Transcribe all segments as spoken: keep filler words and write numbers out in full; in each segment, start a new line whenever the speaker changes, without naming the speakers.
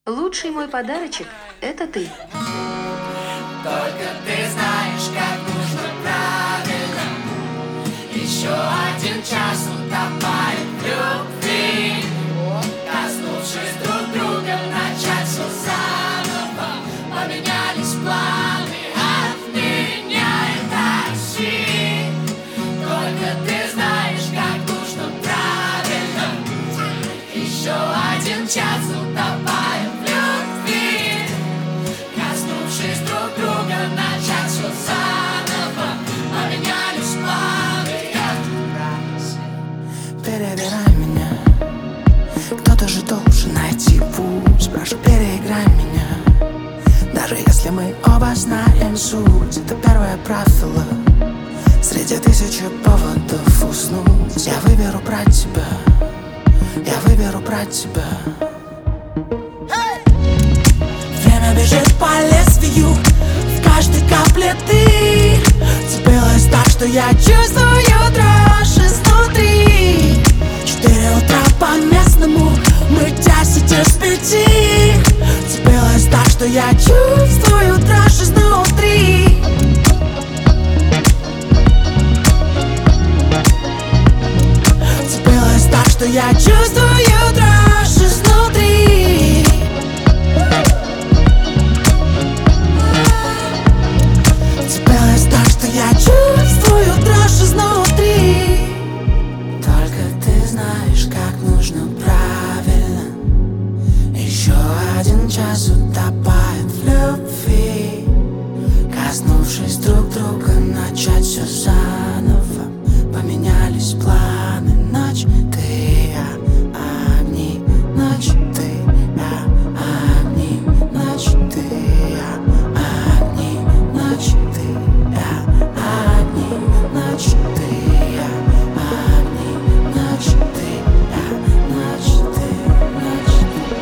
Лучший мой подарочек – это ты.
Только ты знаешь, как нужно правильно. Еще один час утопает в любви. Коснувшись друг друга, начать все заново. Поменялись планы, отменяет такси. Только ты знаешь, как нужно правильно. Еще один час утопает в любви. Коснувшись друг друга, начать все заново. Поменялись планы,
перебирай меня. Кто-то же должен найти путь. Прошу, переиграй меня. Даже если мы оба знаем суть. Это первое правило среди тысячи поводов уснуть. Я выберу про тебя. Я выберу про тебя. Время бежит по лезвию. В каждой капле ты цепилась так, что я чувствую дрожь изнутри. Четыре утра по местному, мы десять из пяти. Цепилась так, что я чувствую дрожь изнутри. Цепилась так, что я чувствую дрожь изнутри. Цепилась так, что я чувствую дрожь изнутри. Только ты знаешь, как нужно правильно. Еще один час утопает в любви. Коснувшись друг друга, начать все заново. Поменялись планы, ночь ты, я, огни, ночь ты, я, огни, ночь ты, я, огни, ночь ты, я, огни, ночь ты, я, огни, ночь ты, я, ночь ты, ночь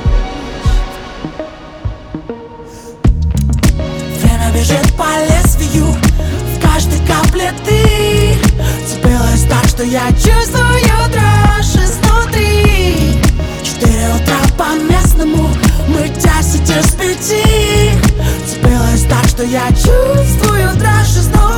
ты. Время бежит по лезвию. В каждой капле ты цепилась так, что я чувствую дрожь изнутри. Четыре утра по местному, мы десять из пяти. Цепилась так, что я чувствую дрожь изнутри.